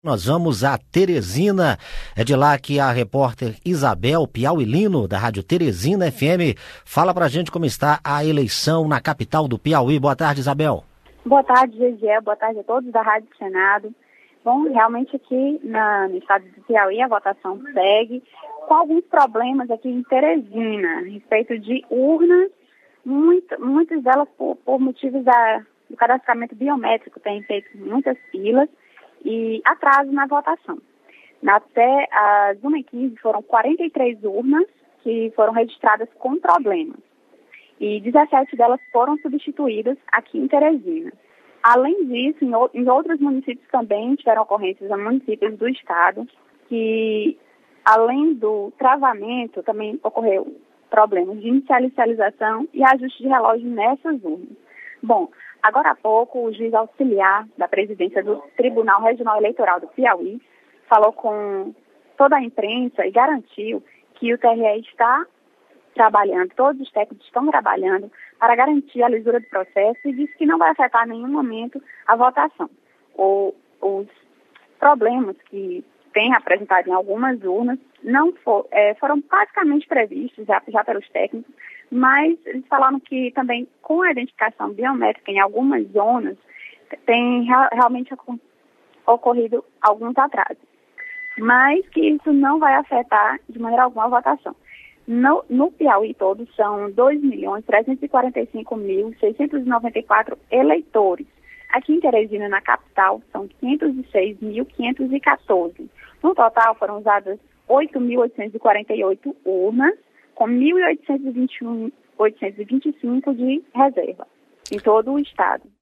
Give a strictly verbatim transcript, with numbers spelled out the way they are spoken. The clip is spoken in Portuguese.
Nós vamos a Teresina, é de lá que a repórter Isabel Piauilino, da Rádio Teresina F M, fala pra gente como está a eleição na capital do Piauí. Boa tarde, Isabel. Boa tarde, Gesiel. Boa tarde a todos da Rádio Senado. Bom, realmente aqui na, no estado do Piauí a votação segue com alguns problemas aqui em Teresina, a respeito de urnas, muito, muitas delas por, por motivos da, do cadastramento biométrico, tem feito muitas filas e atraso na votação. Até as uma e quinze foram quarenta e três urnas que foram registradas com problemas e dezessete delas foram substituídas aqui em Teresina. Além disso, em, em outros municípios também tiveram ocorrências em municípios do estado que, além do travamento, também ocorreu problemas de inicialização e ajuste de relógio nessas urnas. Bom, agora há pouco, o juiz auxiliar da presidência do Tribunal Regional Eleitoral do Piauí falou com toda a imprensa e garantiu que o T R E está trabalhando, todos os técnicos estão trabalhando para garantir a lisura do processo e disse que não vai afetar em nenhum momento a votação. O, os problemas que tem apresentado em algumas urnas não for, é, foram basicamente previstos já, já pelos técnicos, mas eles falaram que também com a identificação biométrica em algumas zonas tem real, realmente ocorrido alguns atrasos, mas que isso não vai afetar de maneira alguma a votação. No, no Piauí todo são dois milhões trezentos e quarenta e cinco mil seiscentos e noventa e quatro eleitores. Aqui em Teresina, na capital, são quinhentos e seis mil quinhentos e quatorze. No total, foram usadas oito mil oitocentos e quarenta e oito urnas, com mil oitocentos e vinte e cinco de reserva, em todo o estado.